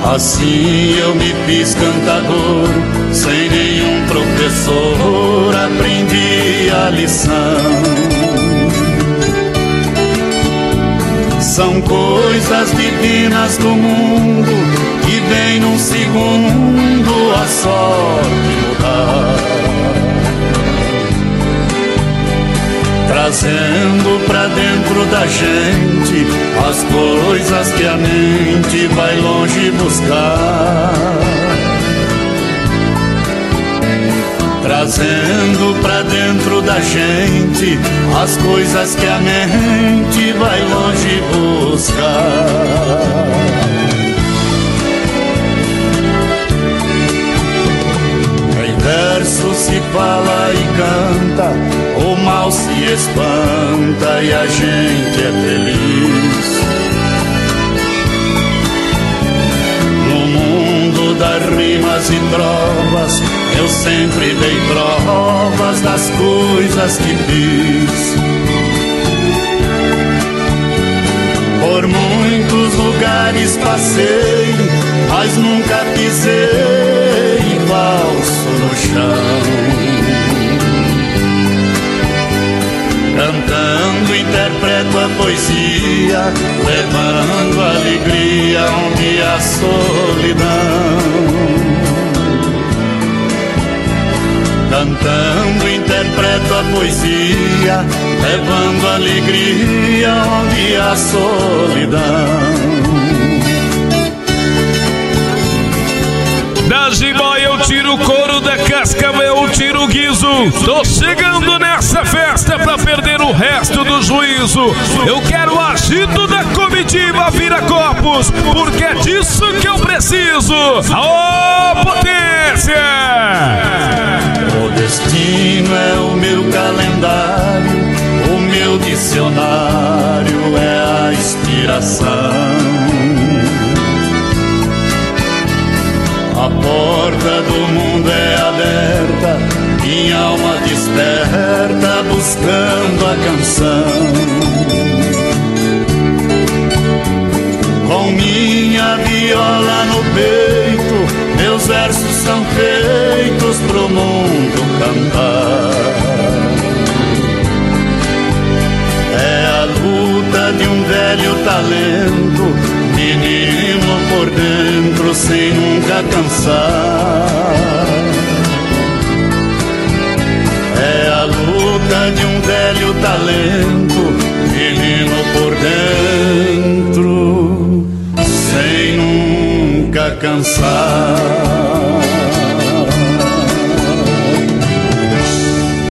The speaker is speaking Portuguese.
Assim eu me fiz cantador, sem nenhum professor aprendi a lição. São coisas divinas do mundo que vem num segundo a sorte mudar, trazendo pra dentro da gente as coisas que a mente vai longe buscar, trazendo pra dentro da gente as coisas que a mente vai longe buscar. Em verso se fala e canta, o mal se espanta e a gente é feliz. No mundo das rimas e trovas eu sempre dei provas das coisas que fiz. Por muitos lugares passei, mas nunca pisei falso no chão. Cantando interpreto a poesia, levando alegria onde há solidão. Cantando interpreto a poesia, levando alegria onde há solidão. Da jiboia eu tiro o couro, da cascavel eu tiro o guiso. Tô chegando nessa festa pra perder o resto do juízo. Eu quero o agito da comitiva vira copos, porque é disso que eu preciso. Aô, potência! O destino é o meu calendário, o meu dicionário é a inspiração. A porta do mundo é aberta, minha alma desperta buscando a canção. Com minha viola no peito, meus versos são feitos pro mundo cantar. É a luta de um velho talento, menino por dentro sem nunca cansar. É a luta de um velho talento, menino por dentro sem nunca cansar.